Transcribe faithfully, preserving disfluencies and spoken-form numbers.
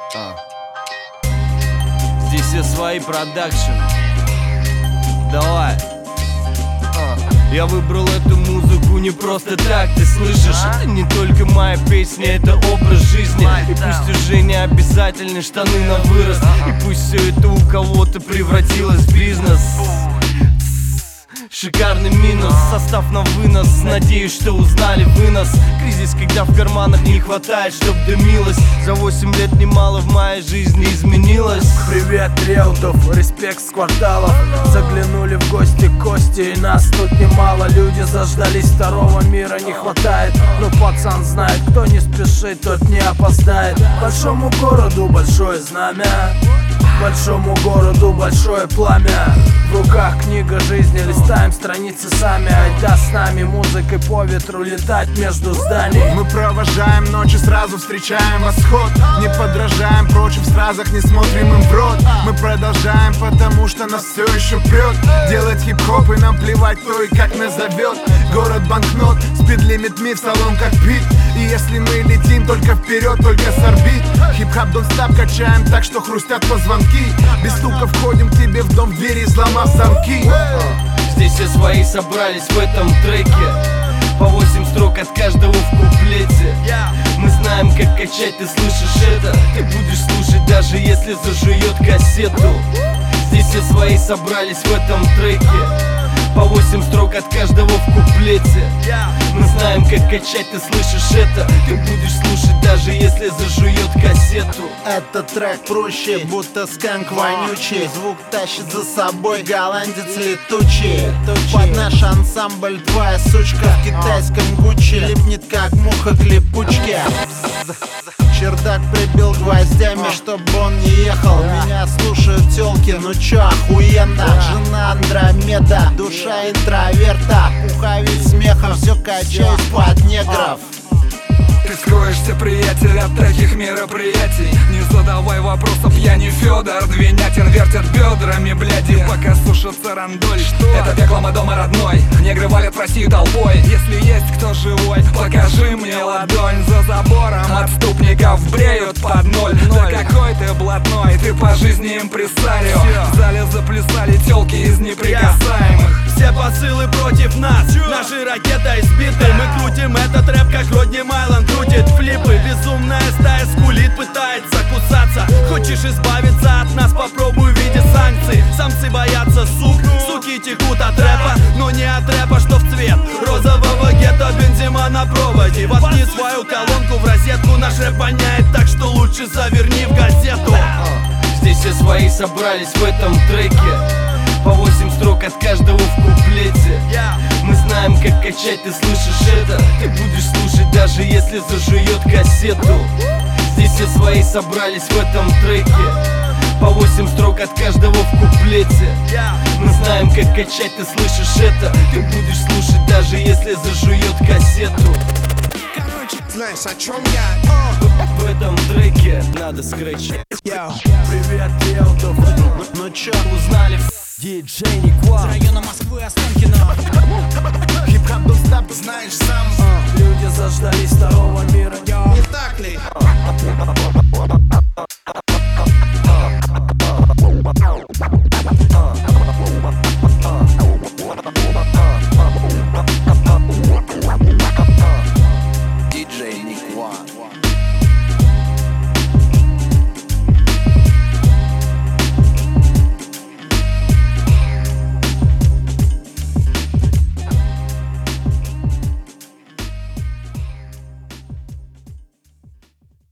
А. Здесь все свои продакшн. Давай. А. Я выбрал эту музыку не просто так, ты слышишь? Это не только моя песня, это образ жизни. И пусть уже не обязательны штаны на вырост, и пусть все это у кого-то превратилось в бизнес. Шикарный минус, состав на вынос. Надеюсь, что узнали вынос. Кризис, когда в карманах не хватает, чтоб дымилось. За восемь лет немало в моей жизни изменилось. Привет, Реутов, респект с кварталов. Заглянули в гости к Косте, и нас тут немало. Люди заждались, второго мира не хватает. Но пацан знает, кто не спешит, тот не опоздает. Большому городу большое знамя, большому городу большое пламя. В руках книга жизни, листаем страницы сами. Айда с нами, музыкой по ветру летать между зданий. Мы провожаем ночи, сразу встречаем восход. Не подражаем прочим в стразах, не смотрим им в рот. Мы продолжаем, потому что нас все еще прет. Делать хип-хоп и нам плевать, кто и как назовет. Город банкнот, спидлимит ми в салон как бит. И если мы летим только вперед, только с орбит. Хип-хоп don't stop, качаем так, что хрустят позвонки. Без стука входим к тебе в дом, в двери сломав замки. Здесь все свои собрались в этом треке. По восемь строк от каждого в куплете. Мы знаем, как качать, ты слышишь это. Ты будешь слушать, даже если зажует кассету. Здесь все свои собрались в этом треке. По восемь строк от каждого в куплете. Мы знаем, как качать, ты слышишь это. Ты будешь слушать, даже если зажует кассету. Этот трек проще, будто сканк вонючий. Звук тащит за собой голландец летучий. Под наш ансамбль твоя сучка в китайском Гуччи липнет, как муха к липучке. Чердак прибил гвоздями, чтоб он не ехал. Меня слушают тёлки, ну чё, охуенно. Жена Андромеда, душа интроверта. Пуховик смеха, всё качаюсь под негров. Ты скроешься, приятель, от таких мероприятий. Не задавай вопросов, я не Фёдор Двинятин. Вертят бедрами, бляди, пока сушится рандоль. Это пекло мы дома родной, негры валят в Россию толпой. Если есть кто живой, покажи мне ладонь. За забором отступников бреют под ноль. Да какой ты блатной, ты по жизни импресарио. В зале заплясали тёлки из неприкасаемых. Все посылы против нас, наши ракеты избиты. Мы крутим этот рэп, как Родни Майлан крутит флипы. Безумная стая скулит, пытается кусаться. Хочешь избавиться от нас, попробуй в виде санкций. Самцы боятся сук, суки текут от рэпа. Но не от рэпа, что в цвет розового гетто, бензима на проводе. Воткни свою колонку в розетку, наш рэп воняет, так что лучше заверни в газету. Здесь все свои собрались в этом треке. По восемь строк от каждого в куплете. Мы знаем, как качать, ты слышишь это. Ты будешь слушать, даже если зажует кассету. Здесь все свои собрались в этом треке. По восемь строк от каждого в куплете. Мы знаем, как качать, ты слышишь это. Ты будешь слушать, даже если зажует кассету. Знаешь, о чем я? В этом треке надо скретчить. Привет, Реутов, Ну чё, Узнали диджей Никва. Района Москвы, Останкино. Хип-хоп don't stop, знаешь сам. Люди заждались второго мира. Не так ли?